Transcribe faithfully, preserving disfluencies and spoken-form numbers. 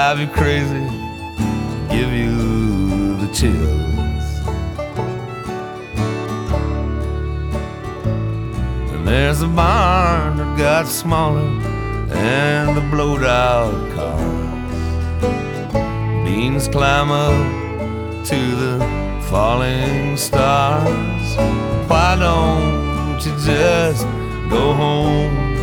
drive you crazy, give you the chills. And there's a barn that got smaller and the blowed out cars. Beans climb up to the falling stars. Why don't you just go home